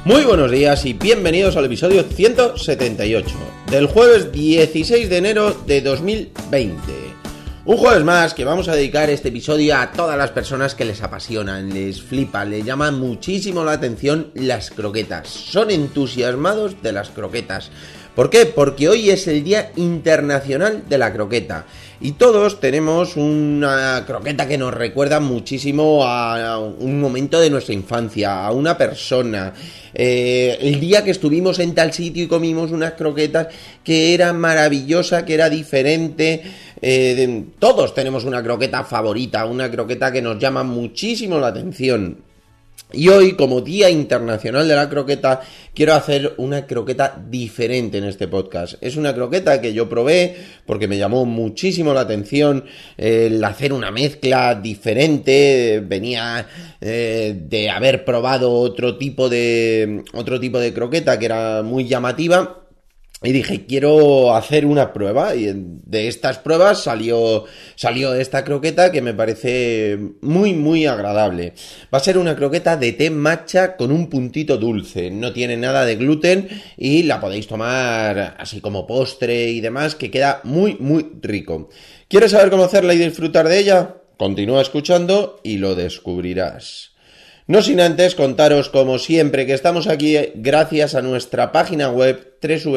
Muy buenos días y bienvenidos al episodio 178 del jueves 16 de enero de 2020. Un jueves más que vamos a dedicar este episodio a todas las personas que les apasionan, les flipa, les llama muchísimo la atención las croquetas. Son entusiasmados de las croquetas. ¿Por qué? Porque hoy es el Día Internacional de la Croqueta y todos tenemos una croqueta que nos recuerda muchísimo a un momento de nuestra infancia, a una persona. El día que estuvimos en tal sitio y comimos unas croquetas que era maravillosa, que era diferente. Todos tenemos una croqueta favorita, una croqueta que nos llama muchísimo la atención. Y hoy, como Día Internacional de la Croqueta, quiero hacer una croqueta diferente en este podcast. Es una croqueta que yo probé porque me llamó muchísimo la atención el hacer una mezcla diferente. Venía de haber probado otro tipo de croqueta que era muy llamativa. Y dije, quiero hacer una prueba, y de estas pruebas salió esta croqueta que me parece muy, muy agradable. Va a ser una croqueta de té matcha con un puntito dulce, no tiene nada de gluten y la podéis tomar así como postre y demás, que queda muy, muy rico. ¿Quieres saber cómo hacerla y disfrutar de ella? Continúa escuchando y lo descubrirás. No sin antes contaros, como siempre, que estamos aquí gracias a nuestra página web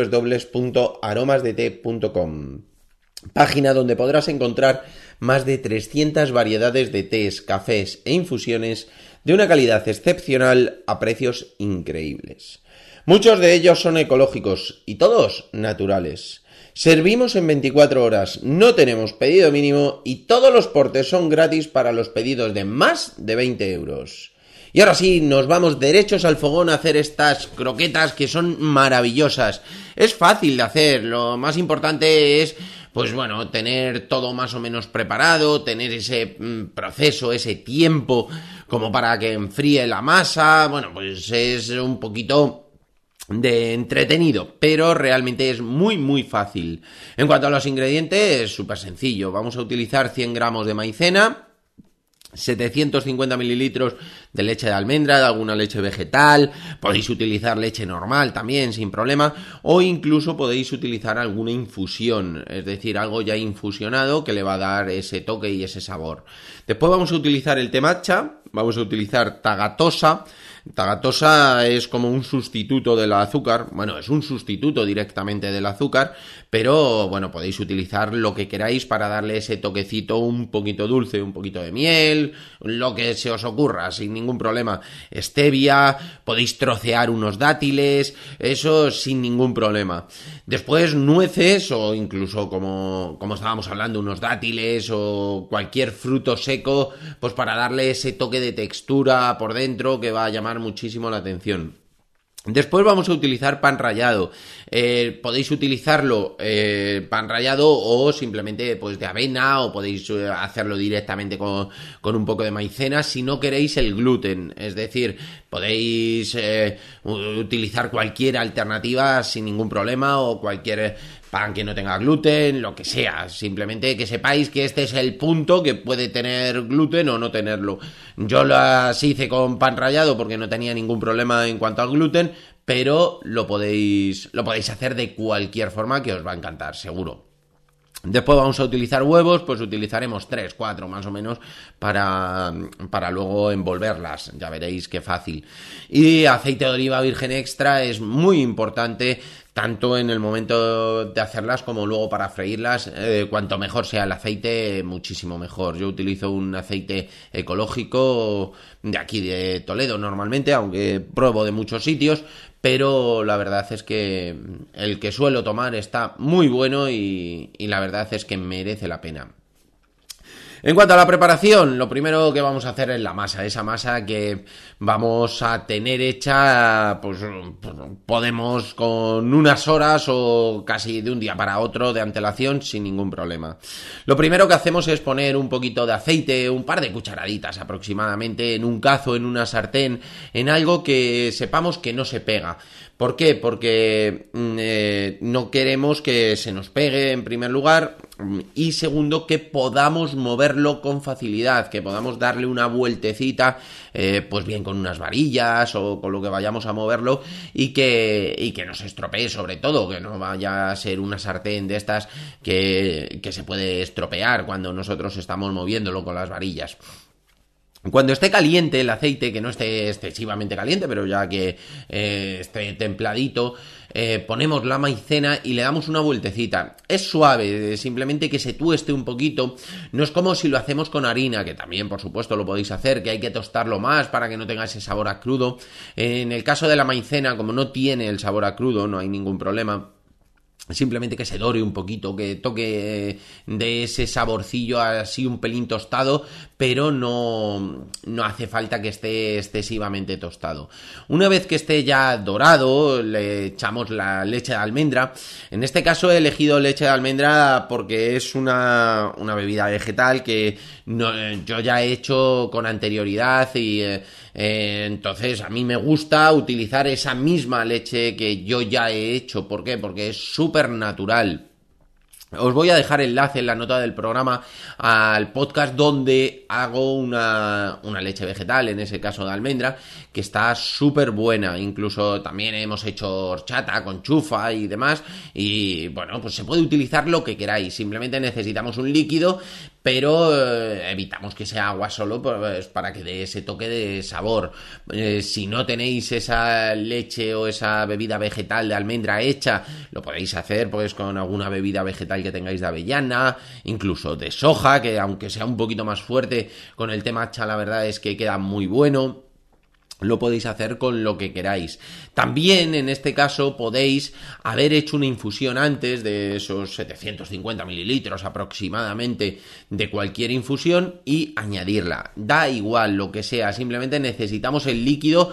www.aromasdete.com, página donde podrás encontrar más de 300 variedades de tés, cafés e infusiones de una calidad excepcional a precios increíbles. Muchos de ellos son ecológicos y todos naturales. Servimos en 24 horas, no tenemos pedido mínimo y todos los portes son gratis para los pedidos de más de 20 euros. Y ahora sí, nos vamos derechos al fogón a hacer estas croquetas que son maravillosas. Es fácil de hacer, lo más importante es, pues bueno, tener todo más o menos preparado, tener ese proceso, ese tiempo como para que enfríe la masa. Bueno, pues es un poquito de entretenido, pero realmente es muy muy fácil. En cuanto a los ingredientes, es súper sencillo. Vamos a utilizar 100 gramos de maicena, 750 mililitros de leche de almendra, de alguna leche vegetal, podéis utilizar leche normal también sin problema, o incluso podéis utilizar alguna infusión, es decir, algo ya infusionado que le va a dar ese toque y ese sabor. Después vamos a utilizar el té matcha, vamos a utilizar tagatosa. Tagatosa es como un sustituto del azúcar, bueno, es un sustituto directamente del azúcar, pero bueno, podéis utilizar lo que queráis para darle ese toquecito un poquito dulce, un poquito de miel, lo que se os ocurra, sin ningún problema. Stevia, podéis trocear unos dátiles, eso sin ningún problema. Después nueces o incluso como estábamos hablando, unos dátiles o cualquier fruto seco, pues para darle ese toque de textura por dentro que va a llamar muchísimo la atención. Después vamos a utilizar pan rallado. Podéis utilizarlo pan rallado o simplemente pues de avena, o podéis hacerlo directamente con un poco de maicena si no queréis el gluten. Es decir, podéis utilizar cualquier alternativa sin ningún problema, o cualquier pan que no tenga gluten, lo que sea. Simplemente que sepáis que este es el punto, que puede tener gluten o no tenerlo. Yo las hice con pan rallado porque no tenía ningún problema en cuanto al gluten, pero lo podéis hacer de cualquier forma, que os va a encantar, seguro. Después vamos a utilizar huevos, pues utilizaremos 3, 4 más o menos para luego envolverlas, ya veréis qué fácil. Y aceite de oliva virgen extra es muy importante, tanto en el momento de hacerlas como luego para freírlas. Cuanto mejor sea el aceite, muchísimo mejor. Yo utilizo un aceite ecológico de aquí de Toledo normalmente, aunque pruebo de muchos sitios, pero la verdad es que el que suelo tomar está muy bueno y la verdad es que merece la pena. En cuanto a la preparación, lo primero que vamos a hacer es la masa. Esa masa que vamos a tener hecha, pues podemos con unas horas o casi de un día para otro de antelación sin ningún problema. Lo primero que hacemos es poner un poquito de aceite, un par de cucharaditas aproximadamente, en un cazo, en una sartén, en algo que sepamos que no se pega. ¿Por qué? Porque no queremos que se nos pegue en primer lugar. y segundo, que podamos moverlo con facilidad, que podamos darle una vueltecita, pues bien con unas varillas o con lo que vayamos a moverlo, y que no se estropee, sobre todo, que no vaya a ser una sartén de estas que se puede estropear cuando nosotros estamos moviéndolo con las varillas. Cuando esté caliente el aceite, que no esté excesivamente caliente, pero ya que esté templadito, ponemos la maicena y le damos una vueltecita. Es suave, simplemente que se tueste un poquito. No es como si lo hacemos con harina, que también, por supuesto, lo podéis hacer, que hay que tostarlo más para que no tenga ese sabor a crudo. En el caso de la maicena, como no tiene el sabor a crudo, no hay ningún problema. Simplemente que se dore un poquito, que toque de ese saborcillo así un pelín tostado, pero no hace falta que esté excesivamente tostado. Una vez que esté ya dorado, le echamos la leche de almendra. En este caso he elegido leche de almendra porque es una bebida vegetal que yo ya he hecho con anterioridad y entonces a mí me gusta utilizar esa misma leche que yo ya he hecho. ¿Por qué? Porque es súper natural. Os voy a dejar enlace en la nota del programa al podcast donde hago una leche vegetal, en ese caso de almendra, que está súper buena. Incluso también hemos hecho horchata con chufa y demás. Y bueno, pues se puede utilizar lo que queráis. Simplemente necesitamos un líquido, pero evitamos que sea agua solo, pues, para que dé ese toque de sabor. Si no tenéis esa leche o esa bebida vegetal de almendra hecha, lo podéis hacer pues con alguna bebida vegetal que tengáis de avellana, incluso de soja, que aunque sea un poquito más fuerte con el té matcha, la verdad es que queda muy bueno. Lo podéis hacer con lo que queráis. También, en este caso, podéis haber hecho una infusión antes de esos 750 mililitros aproximadamente de cualquier infusión y añadirla. Da igual lo que sea, simplemente necesitamos el líquido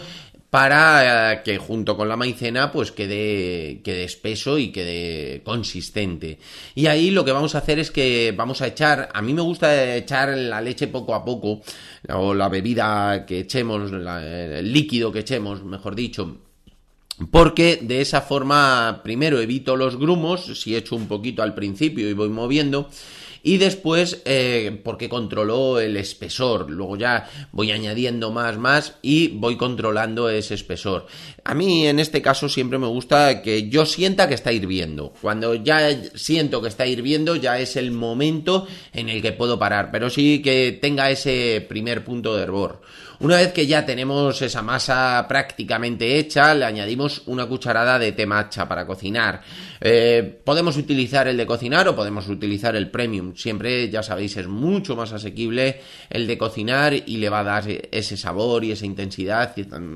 para que junto con la maicena pues quede espeso y quede consistente. Y ahí lo que vamos a hacer es que vamos a echar, a mí me gusta echar la leche poco a poco, o la bebida que echemos, el líquido que echemos, mejor dicho, porque de esa forma primero evito los grumos, si echo un poquito al principio y voy moviendo, y después porque controlo el espesor. Luego ya voy añadiendo más y voy controlando ese espesor. A mí en este caso siempre me gusta que yo sienta que está hirviendo. Cuando ya siento que está hirviendo ya es el momento en el que puedo parar, pero sí que tenga ese primer punto de hervor. Una vez que ya tenemos esa masa prácticamente hecha, le añadimos una cucharada de té matcha para cocinar. Podemos utilizar el de cocinar o podemos utilizar el premium. Siempre, ya sabéis, es mucho más asequible el de cocinar y le va a dar ese sabor y esa intensidad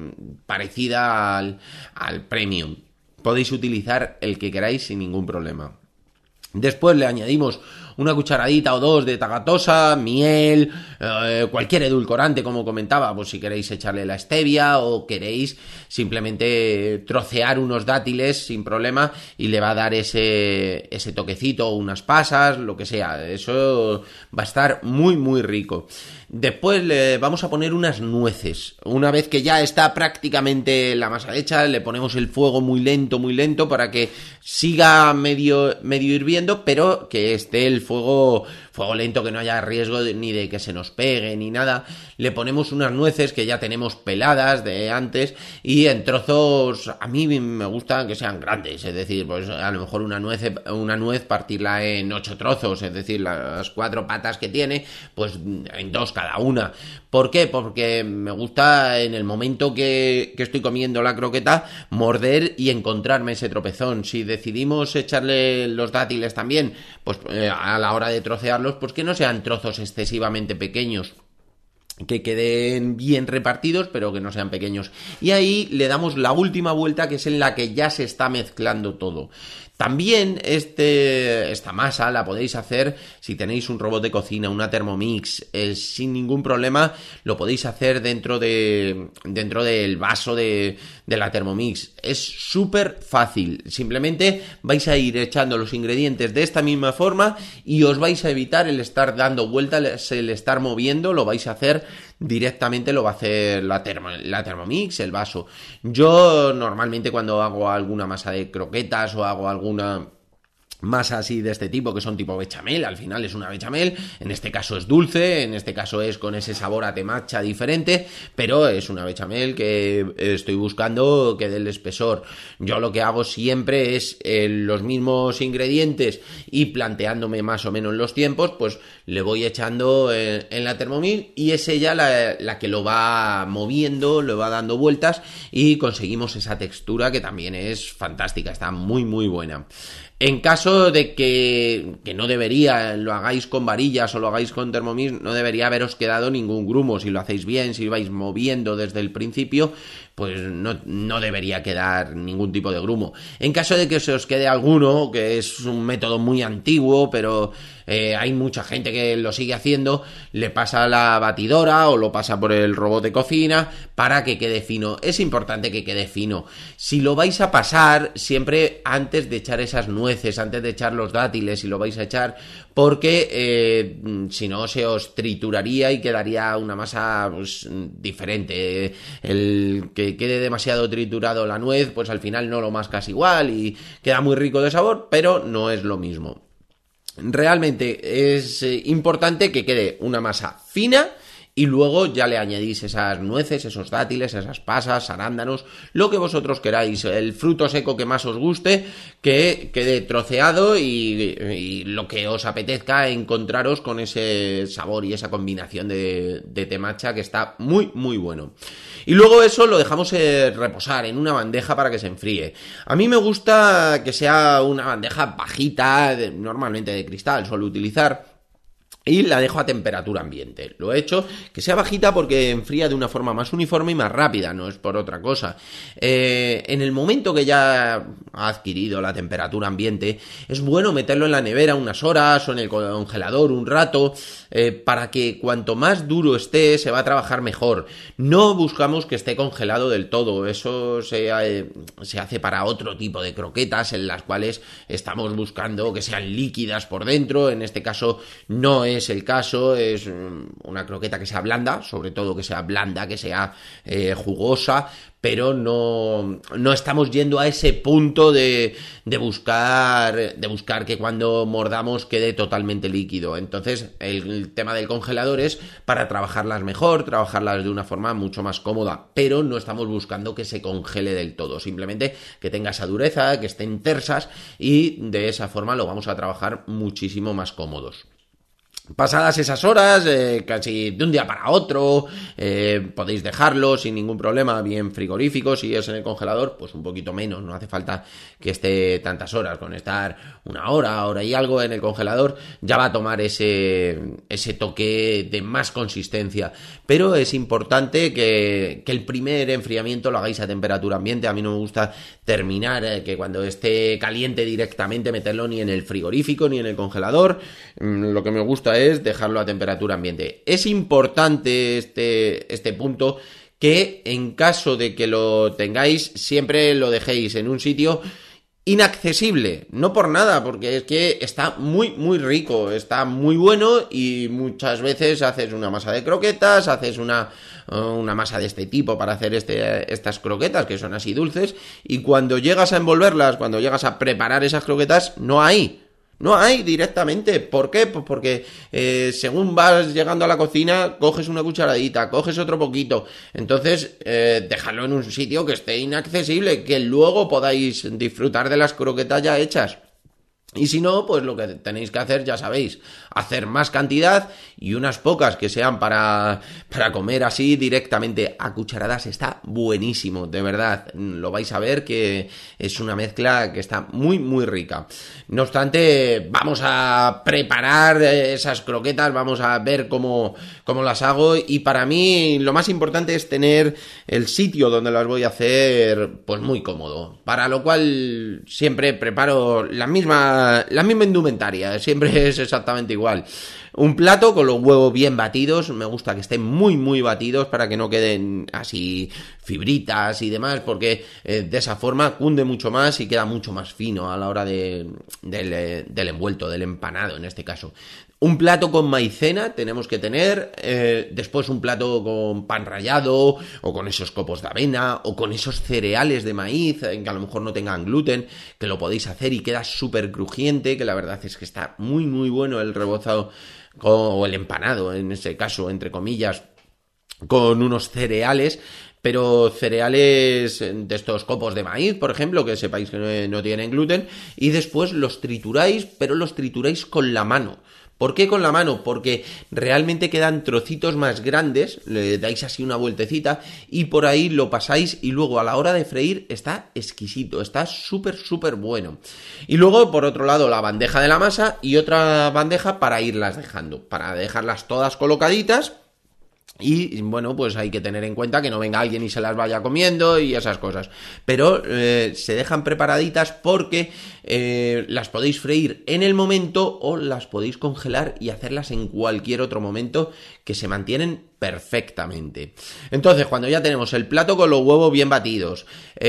parecida al premium. Podéis utilizar el que queráis sin ningún problema. Después le añadimos una cucharadita o dos de tagatosa, miel, cualquier edulcorante, como comentaba, pues si queréis echarle la stevia o queréis simplemente trocear unos dátiles sin problema y le va a dar ese toquecito, unas pasas, lo que sea. Eso va a estar muy muy rico. Después le vamos a poner unas nueces. Una vez que ya está prácticamente la masa hecha, le ponemos el fuego muy lento para que siga medio hirviendo, pero que esté el fuego lento, que no haya riesgo ni de que se nos pegue ni nada. Le ponemos unas nueces que ya tenemos peladas de antes y en trozos, a mí me gusta que sean grandes, es decir, pues a lo mejor una nuez partirla en 8 trozos, es decir, las 4 patas que tiene, pues en 2 cada una. ¿Por qué? Porque me gusta en el momento que estoy comiendo la croqueta morder y encontrarme ese tropezón. Si decidimos echarle los dátiles también, pues a la hora de trocearlos, pues que no sean trozos excesivamente pequeños, que queden bien repartidos, pero que no sean pequeños. Y ahí le damos la última vuelta, que es en la que ya se está mezclando todo. También esta masa la podéis hacer si tenéis un robot de cocina, una Thermomix, sin ningún problema lo podéis hacer dentro del vaso de la Thermomix. Es súper fácil, simplemente vais a ir echando los ingredientes de esta misma forma y os vais a evitar el estar dando vueltas, el estar moviendo, lo vais a hacer directamente, lo va a hacer la Thermomix, el vaso. Yo normalmente cuando hago alguna masa de croquetas o hago alguna masa así de este tipo, que son tipo bechamel, al final es una bechamel, en este caso es dulce, en este caso es con ese sabor a té matcha diferente, pero es una bechamel que estoy buscando que dé el espesor. Yo lo que hago siempre es los mismos ingredientes y planteándome más o menos los tiempos, pues le voy echando en la Thermomix y es ella la que lo va moviendo, lo va dando vueltas y conseguimos esa textura que también es fantástica, está muy muy buena. En caso de que no debería, lo hagáis con varillas o lo hagáis con Thermomix, no debería haberos quedado ningún grumo. Si lo hacéis bien, si vais moviendo desde el principio, pues no debería quedar ningún tipo de grumo. En caso de que se os quede alguno, que es un método muy antiguo, pero hay mucha gente que lo sigue haciendo, le pasa a la batidora o lo pasa por el robot de cocina para que quede fino. Es importante que quede fino. Si lo vais a pasar, siempre antes de echar esas nueces, antes de echar los dátiles, si lo vais a echar, porque si no se os trituraría y quedaría una masa pues, diferente. El que quede demasiado triturado la nuez, pues al final no lo mascas igual y queda muy rico de sabor, pero no es lo mismo. Realmente es importante que quede una masa fina y luego ya le añadís esas nueces, esos dátiles, esas pasas, arándanos, lo que vosotros queráis, el fruto seco que más os guste, que quede troceado y lo que os apetezca encontraros con ese sabor y esa combinación de té matcha que está muy muy bueno. Y luego eso lo dejamos reposar en una bandeja para que se enfríe. A mí me gusta que sea una bandeja bajita, normalmente de cristal, suelo utilizar. Y la dejo a temperatura ambiente. Lo he hecho que sea bajita porque enfría de una forma más uniforme y más rápida, no es por otra cosa. En el momento que ya ha adquirido la temperatura ambiente, es bueno meterlo en la nevera unas horas o en el congelador un rato, para que cuanto más duro esté, se va a trabajar mejor. No buscamos que esté congelado del todo, eso se hace para otro tipo de croquetas en las cuales estamos buscando que sean líquidas por dentro, en este caso no es el caso, es una croqueta que sea blanda, sobre todo que sea blanda, que sea jugosa, pero no estamos yendo a ese punto de buscar que cuando mordamos quede totalmente líquido. Entonces el tema del congelador es para trabajarlas mejor, trabajarlas de una forma mucho más cómoda, pero no estamos buscando que se congele del todo, simplemente que tenga esa dureza, que estén tersas y de esa forma lo vamos a trabajar muchísimo más cómodos. Pasadas esas horas, casi de un día para otro, podéis dejarlo sin ningún problema, bien frigorífico. Si es en el congelador, pues un poquito menos, no hace falta que esté tantas horas. Con estar una hora y algo en el congelador, ya va a tomar ese toque de más consistencia. Pero es importante que el primer enfriamiento lo hagáis a temperatura ambiente. A mí no me gusta terminar, que cuando esté caliente directamente meterlo ni en el frigorífico ni en el congelador. Lo que me gusta es dejarlo a temperatura ambiente. Es importante este punto, que en caso de que lo tengáis, siempre lo dejéis en un sitio inaccesible, no por nada, porque es que está muy muy rico, está muy bueno y muchas veces haces una masa de croquetas, haces una masa de este tipo para hacer estas croquetas que son así dulces, y cuando llegas a envolverlas, cuando llegas a preparar esas croquetas, no hay directamente. ¿Por qué? Pues porque según vas llegando a la cocina, coges una cucharadita, coges otro poquito. Entonces, dejadlo en un sitio que esté inaccesible, que luego podáis disfrutar de las croquetas ya hechas. Y si no, pues lo que tenéis que hacer, ya sabéis, hacer más cantidad y unas pocas que sean para comer así directamente a cucharadas. Está buenísimo, de verdad. Lo vais a ver que es una mezcla que está muy, muy rica. No obstante, vamos a preparar esas croquetas, vamos a ver cómo las hago. Y para mí lo más importante es tener el sitio donde las voy a hacer pues muy cómodo. Para lo cual siempre preparo la misma indumentaria, siempre es exactamente igual. Un plato con los huevos bien batidos, me gusta que estén muy muy batidos para que no queden así fibritas y demás, porque de esa forma cunde mucho más y queda mucho más fino a la hora del envuelto, del empanado en este caso. Un plato con maicena tenemos que tener, después un plato con pan rallado, o con esos copos de avena, o con esos cereales de maíz, que a lo mejor no tengan gluten, que lo podéis hacer y queda súper crujiente, que la verdad es que está muy muy bueno el rebozado, o el empanado, en ese caso, entre comillas, con unos cereales, pero cereales de estos copos de maíz, por ejemplo, que sepáis que no tienen gluten, y después los trituráis, pero los trituráis con la mano. ¿Por qué con la mano? Porque realmente quedan trocitos más grandes, le dais así una vueltecita y por ahí lo pasáis y luego a la hora de freír está exquisito, está súper súper bueno. Y luego por otro lado la bandeja de la masa y otra bandeja para irlas dejando, para dejarlas todas colocaditas. Y bueno, pues hay que tener en cuenta que no venga alguien y se las vaya comiendo y esas cosas. Pero se dejan preparaditas porque las podéis freír en el momento o las podéis congelar y hacerlas en cualquier otro momento, que se mantienen perfectamente. Entonces, cuando ya tenemos el plato con los huevos bien batidos,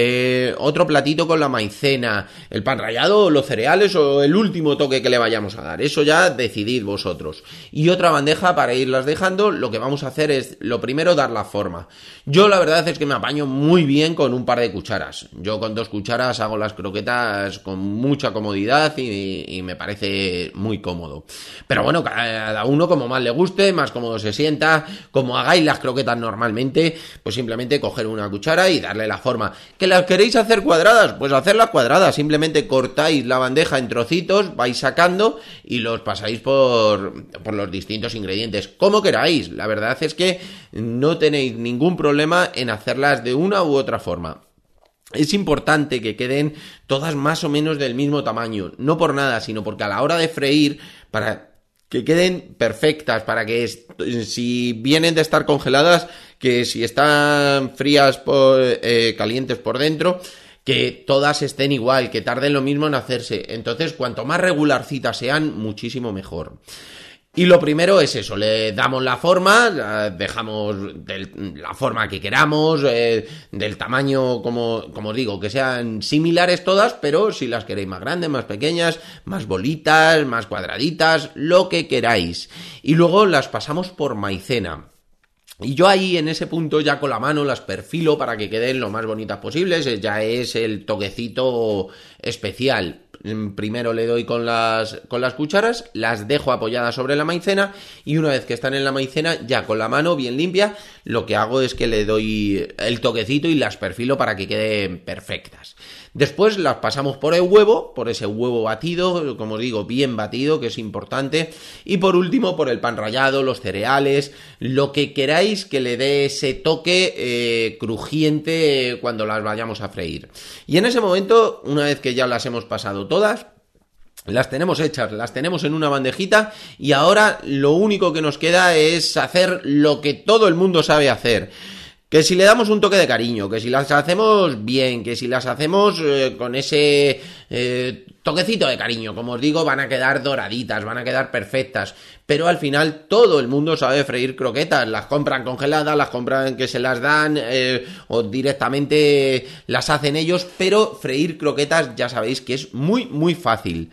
otro platito con la maicena, el pan rallado, los cereales o el último toque que le vayamos a dar, eso ya decidid vosotros. Y otra bandeja para irlas dejando, lo que vamos a hacer es, lo primero, dar la forma. Yo la verdad es que me apaño muy bien con un par de cucharas. Yo con 2 cucharas hago las croquetas con mucha comodidad y me parece muy cómodo. Pero bueno, cada uno como más le guste, más cómodo se sienta. Como hagáis las croquetas normalmente, pues simplemente coger una cuchara y darle la forma. ¿Que las queréis hacer cuadradas? Pues hacerlas cuadradas, simplemente cortáis la bandeja en trocitos, vais sacando y los pasáis por los distintos ingredientes, como queráis. La verdad es que no tenéis ningún problema en hacerlas de una u otra forma. Es importante que queden todas más o menos del mismo tamaño, no por nada, sino porque a la hora de freír, para que queden perfectas, para que si vienen de estar congeladas, que si están frías, calientes por dentro, que todas estén igual, que tarden lo mismo en hacerse. Entonces, cuanto más regularcitas sean, muchísimo mejor. Y lo primero es eso, le damos la forma, dejamos la forma que queramos, del tamaño, como digo, que sean similares todas, pero si las queréis más grandes, más pequeñas, más bolitas, más cuadraditas, lo que queráis. Y luego las pasamos por maicena. Y yo ahí en ese punto ya con la mano las perfilo para que queden lo más bonitas posibles, ya es el toquecito especial. Primero le doy con las cucharas, las dejo apoyadas sobre la maicena y una vez que están en la maicena, ya con la mano bien limpia, lo que hago es que le doy el toquecito y las perfilo para que queden perfectas. Después las pasamos por el huevo, por ese huevo batido, como os digo, bien batido, que es importante. Y por último, por el pan rallado, los cereales, lo que queráis que le dé ese toque crujiente cuando las vayamos a freír. Y en ese momento, una vez que ya las hemos pasado todas, las tenemos hechas, las tenemos en una bandejita y ahora lo único que nos queda es hacer lo que todo el mundo sabe hacer. Que si le damos un toque de cariño, que si las hacemos bien, que si las hacemos con ese toquecito de cariño, como os digo, van a quedar doraditas, van a quedar perfectas. Pero al final todo el mundo sabe freír croquetas, las compran congeladas, las compran que se las dan o directamente las hacen ellos, pero freír croquetas ya sabéis que es muy muy fácil.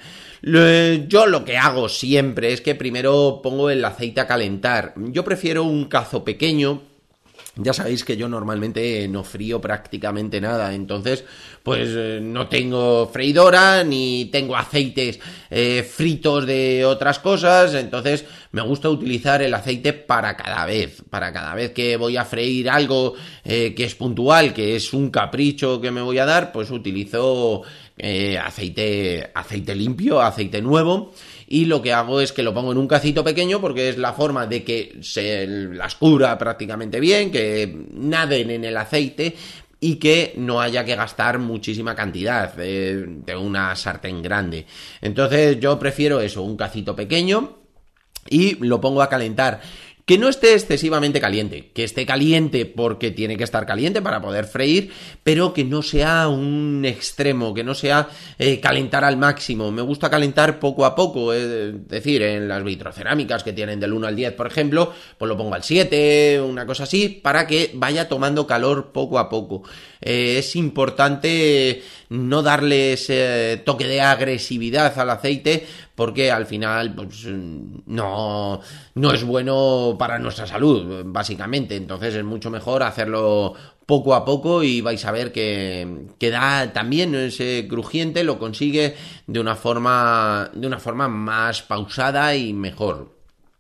Yo lo que hago siempre es que primero pongo el aceite a calentar. Yo prefiero un cazo pequeño. Ya sabéis que yo normalmente no frío prácticamente nada, entonces pues no tengo freidora ni tengo aceites fritos de otras cosas, entonces me gusta utilizar el aceite para cada vez que voy a freír algo que es puntual, que es un capricho que me voy a dar, pues utilizo aceite limpio, aceite nuevo. Y lo que hago es que lo pongo en un cacito pequeño porque es la forma de que se las cubra prácticamente bien, que naden en el aceite y que no haya que gastar muchísima cantidad de una sartén grande. Entonces yo prefiero eso, un cacito pequeño y lo pongo a calentar. Que no esté excesivamente caliente, que esté caliente porque tiene que estar caliente para poder freír, pero que no sea un extremo, que no sea calentar al máximo. Me gusta calentar poco a poco, es decir, en las vitrocerámicas que tienen del 1 al 10, por ejemplo, pues lo pongo al 7, una cosa así, para que vaya tomando calor poco a poco. Es importante no darle ese toque de agresividad al aceite porque al final pues no es bueno para nuestra salud, básicamente. Entonces es mucho mejor hacerlo poco a poco y vais a ver que da también ese crujiente, lo consigue de una forma más pausada y mejor.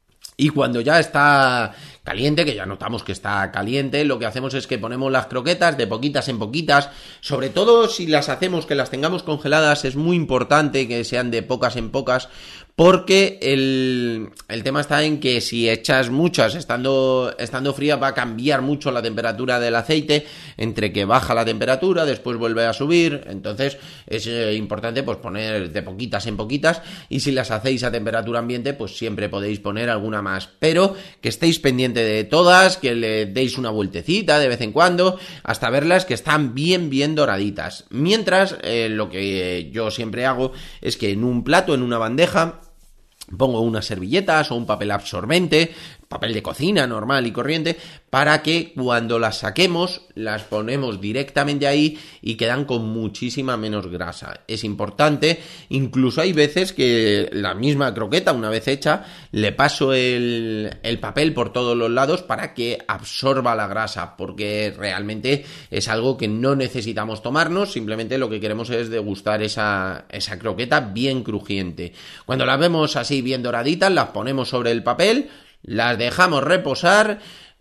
Y cuando ya está caliente, que ya notamos que está caliente, lo que hacemos es que ponemos las croquetas de poquitas en poquitas, sobre todo si las hacemos que las tengamos congeladas, es muy importante que sean de pocas en pocas, porque el tema está en que si echas muchas estando fría va a cambiar mucho la temperatura del aceite, entre que baja la temperatura, después vuelve a subir, entonces es importante pues poner de poquitas en poquitas, y si las hacéis a temperatura ambiente pues siempre podéis poner alguna más, pero que estéis pendientes de todas, que le deis una vueltecita de vez en cuando hasta verlas que están bien doraditas. Mientras lo que yo siempre hago es que en un plato, en una bandeja, pongo unas servilletas o un papel absorbente, papel de cocina normal y corriente, para que cuando las saquemos las ponemos directamente ahí y quedan con muchísima menos grasa. Es importante, incluso hay veces que la misma croqueta, una vez hecha, le paso el papel por todos los lados para que absorba la grasa, porque realmente es algo que no necesitamos tomarnos, simplemente lo que queremos es degustar esa croqueta bien crujiente. Cuando las vemos así bien doraditas, las ponemos sobre el papel, las dejamos reposar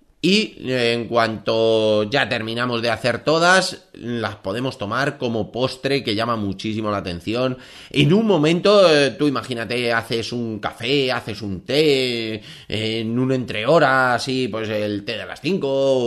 y en cuanto ya terminamos de hacer todas, las podemos tomar como postre, que llama muchísimo la atención. En un momento, tú imagínate, haces un café, haces un té, en un entrehora, así, pues el té de las 5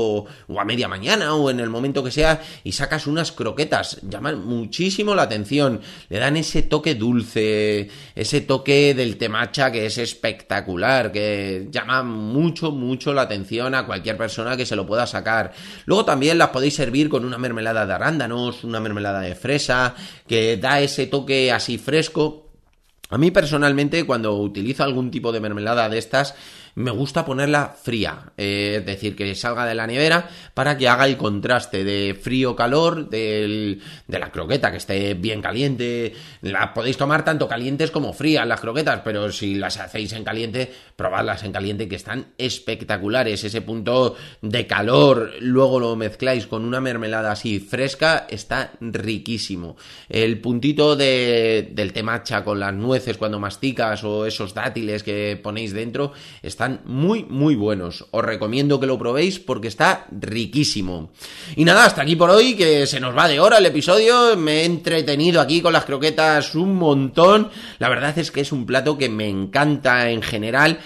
o a media mañana o en el momento que sea, y sacas unas croquetas, llaman muchísimo la atención, le dan ese toque dulce, ese toque del té matcha que es espectacular, que llama mucho la atención a cualquier persona que se lo pueda sacar. Luego también las podéis servir con una mermelada de arándanos, una mermelada de fresa, que da ese toque así fresco. A mí personalmente, cuando utilizo algún tipo de mermelada de estas, me gusta ponerla fría, es decir, que salga de la nevera para que haga el contraste de frío-calor de la croqueta, que esté bien caliente. Las podéis tomar tanto calientes como frías las croquetas, pero si las hacéis en caliente, probadlas en caliente, que están espectaculares. Ese punto de calor, luego lo mezcláis con una mermelada así fresca, está riquísimo. El puntito del té matcha con las nueces cuando masticas, o esos dátiles que ponéis dentro, están muy buenos. Os recomiendo que lo probéis porque está riquísimo. Y nada, hasta aquí por hoy, que se nos va de hora el episodio. Me he entretenido aquí con las croquetas un montón. La verdad es que es un plato que me encanta en general,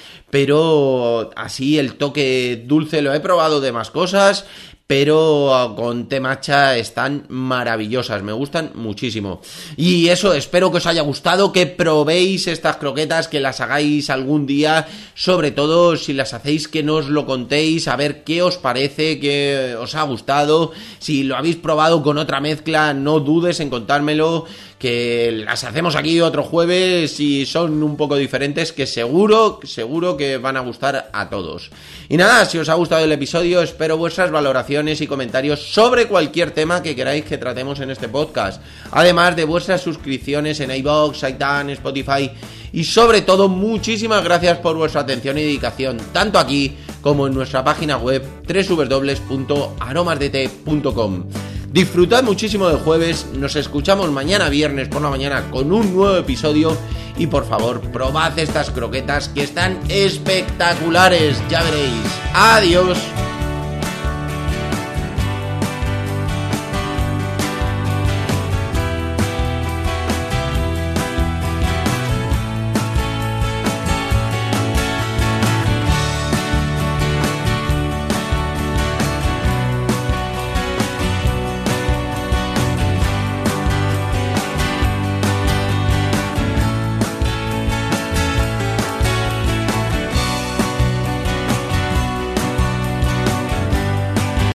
pero así el toque dulce lo he probado de más cosas, pero con té matcha están maravillosas, me gustan muchísimo. Y eso, espero que os haya gustado, que probéis estas croquetas, que las hagáis algún día, sobre todo si las hacéis, que nos lo contéis, a ver qué os parece, qué os ha gustado. Si lo habéis probado con otra mezcla, no dudes en contármelo, que las hacemos aquí otro jueves y son un poco diferentes, que seguro que van a gustar a todos. Y nada, si os ha gustado el episodio, espero vuestras valoraciones y comentarios sobre cualquier tema que queráis que tratemos en este podcast, además de vuestras suscripciones en iVoox, iTunes, Spotify, y sobre todo muchísimas gracias por vuestra atención y dedicación, tanto aquí como en nuestra página web www.aromasdete.com. Disfrutad muchísimo del jueves, nos escuchamos mañana viernes por la mañana con un nuevo episodio, y por favor, probad estas croquetas que están espectaculares, ya veréis. Adiós.